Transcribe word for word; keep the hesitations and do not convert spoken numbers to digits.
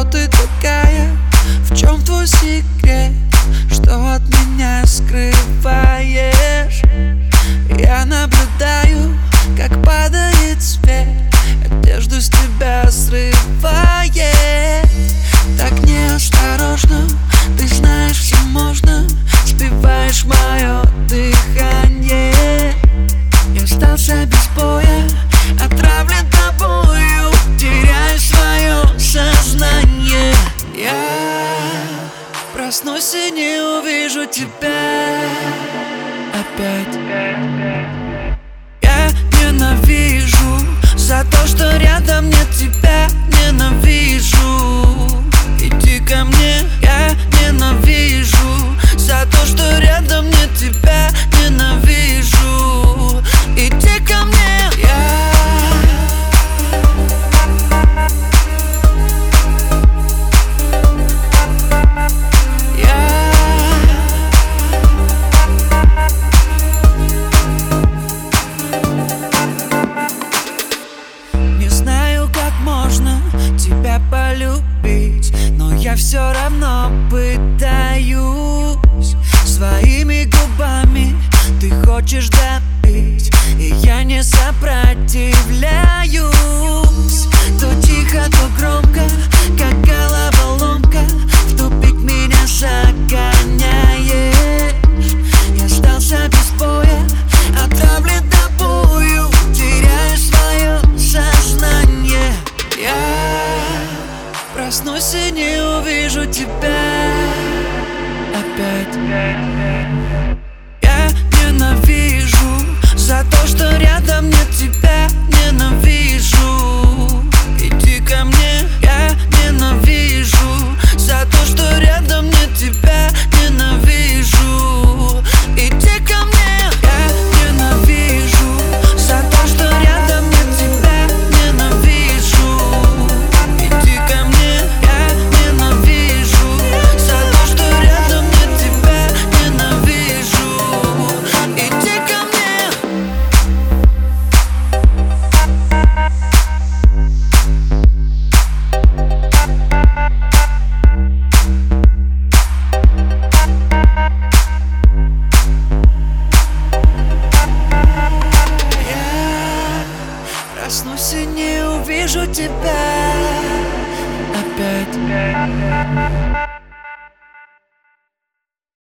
ты такая? В чем твой секрет? Что от меня скрываешь? Я наблюдаю, как падает свет, одежду с тебя срывает. Так неосторожно, ты знаешь, все можно, сбиваешь мое дыхание. Я остался без боя, отравлен тобою, теряю свое сознание. Я проснусь и не увижу тебя опять. Я ненавижу за то, что рядом нет тебя. Ненавижу, иди ко мне. Я ненавижу за то, что рядом нет тебя. Ненавижу, иди ко мне. Я тебя полюбить, но я все равно пытаюсь. Своими губами ты хочешь добить, и я не сопротивляюсь. То тихо, то громко, как головоломка, в тупик меня загоняешь. Я остался без боя, отравлен тобою, теряю свое сознание. Я проснусь и не увижу тебя опять. Я ненавижу за то, что рядом нет тебя. Ненавижу, иди ко мне. Я ненавижу за то, что рядом нет тебя. Ненавижу, иди ко мне. Я ненавижу за то, что рядом нет тебя. Ненавижу, иди ко мне. Я ненавижу за то, что рядом нет тебя. Ненавижу, иди ко мне. Проснусь и не увижу тебя опять.